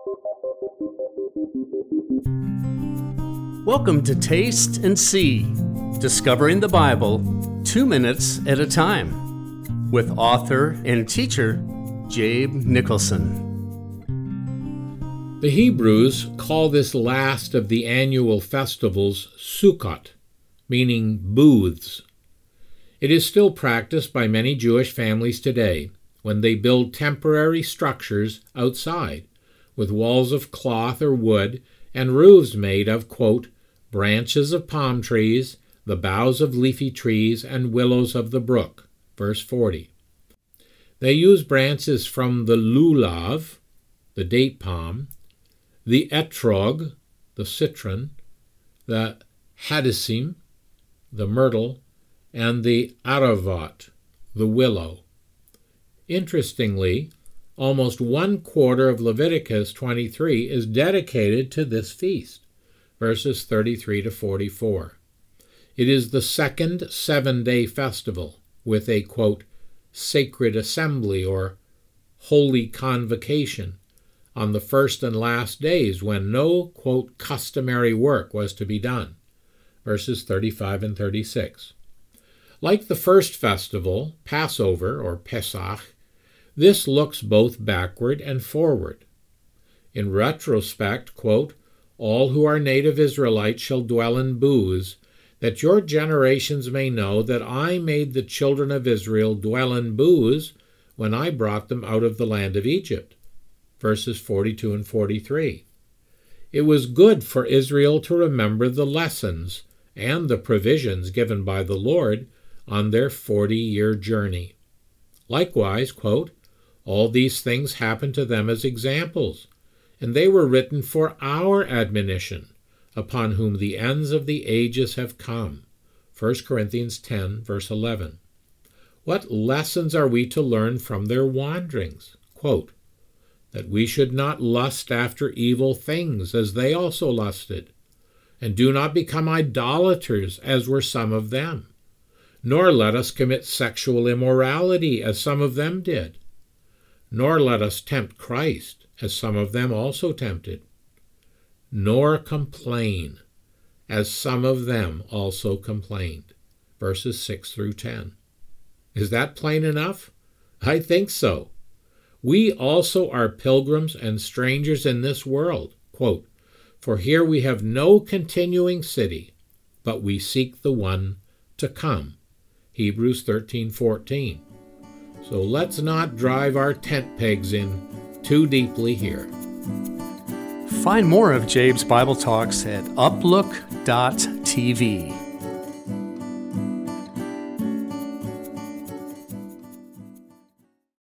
Welcome to Taste and See, Discovering the Bible 2 minutes at a time, with author and teacher Jabe Nicholson. The Hebrews call this last of the annual festivals Sukkot, meaning booths. It is still practiced by many Jewish families today when they build temporary structures outside with walls of cloth or wood and roofs made of, quote, branches of palm trees, the boughs of leafy trees, and willows of the brook, verse 40. They use branches from the lulav, the date palm, the etrog, the citron, the hadassim, the myrtle, and the aravat, the willow. Interestingly, almost 1/4 of Leviticus 23 is dedicated to this feast, verses 33 to 44. It is the second 7-day festival with a, quote, sacred assembly or holy convocation on the first and last days when no, quote, customary work was to be done, verses 35 and 36. Like the first festival, Passover or Pesach, this looks both backward and forward. In retrospect, quote, all who are native Israelites shall dwell in booths, that your generations may know that I made the children of Israel dwell in booths when I brought them out of the land of Egypt. Verses 42 and 43. It was good for Israel to remember the lessons and the provisions given by the Lord on their 40-year journey. Likewise, quote, all these things happened to them as examples, and they were written for our admonition, upon whom the ends of the ages have come. 1 Corinthians 10, verse 11. What lessons are we to learn from their wanderings? Quote, that we should not lust after evil things, as they also lusted, and do not become idolaters, as were some of them, nor let us commit sexual immorality, as some of them did, nor let us tempt Christ, as some of them also tempted, nor complain, as some of them also complained. Verses 6 through 10. Is that plain enough? I think so. We also are pilgrims and strangers in this world, quote, for here we have no continuing city, but we seek the one to come. Hebrews 13:14. So let's not drive our tent pegs in too deeply here. Find more of Jabe's Bible Talks at uplook.tv.